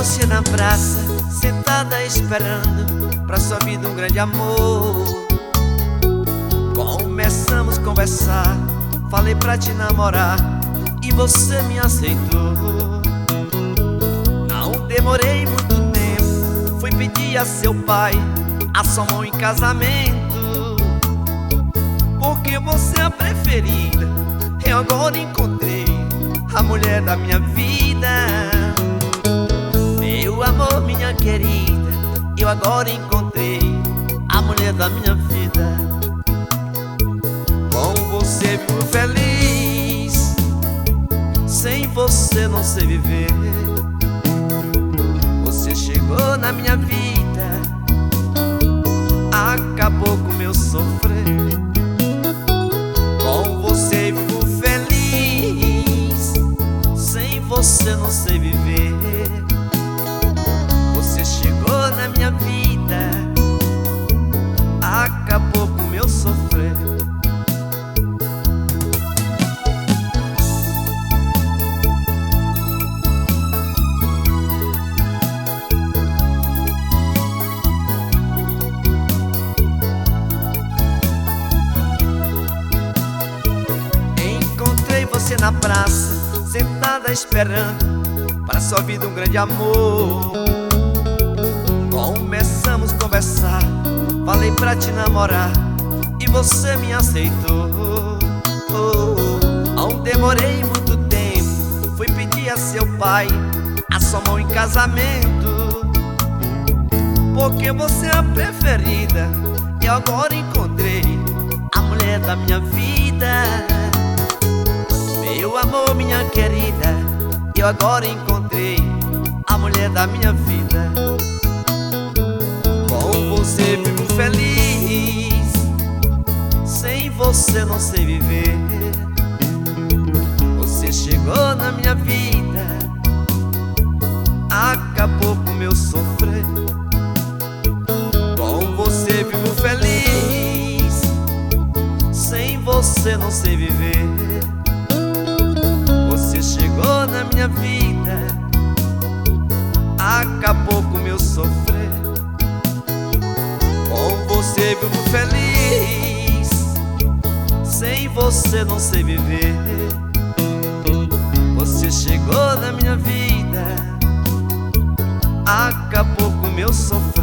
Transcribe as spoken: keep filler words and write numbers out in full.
você na praça, sentada esperando pra sua vida um grande amor. Começamos a conversar, falei pra te namorar e você me aceitou. Não demorei muito tempo, fui pedir a seu pai a sua mão em casamento, porque você é a preferida. Eu agora encontrei a mulher da minha vida. Meu amor, minha querida, eu agora encontrei a mulher da minha vida. Com você vivo feliz, sem você não sei viver. Você chegou na minha vida, acabou com meu sofrer. Com você vivo feliz, sem você não sei viver. Você chegou na minha vida, acabou com meu sofrer. Você na praça, sentada esperando para sua vida um grande amor. Começamos a conversar, falei pra te namorar e você me aceitou. Oh, não demorei muito tempo, fui pedir a seu pai a sua mão em casamento, porque você é a preferida. Eu agora encontrei a mulher da minha vida. Meu amor, minha querida, eu agora encontrei a mulher da minha vida. Com você vivo feliz, sem você não sei viver. Você chegou na minha vida, acabou com meu sofrer. Com você vivo feliz, sem você não sei viver. Você chegou na minha vida, acabou com meu sofrer. Com você vivo feliz, sem você não sei viver. Você chegou na minha vida, acabou com meu sofrer.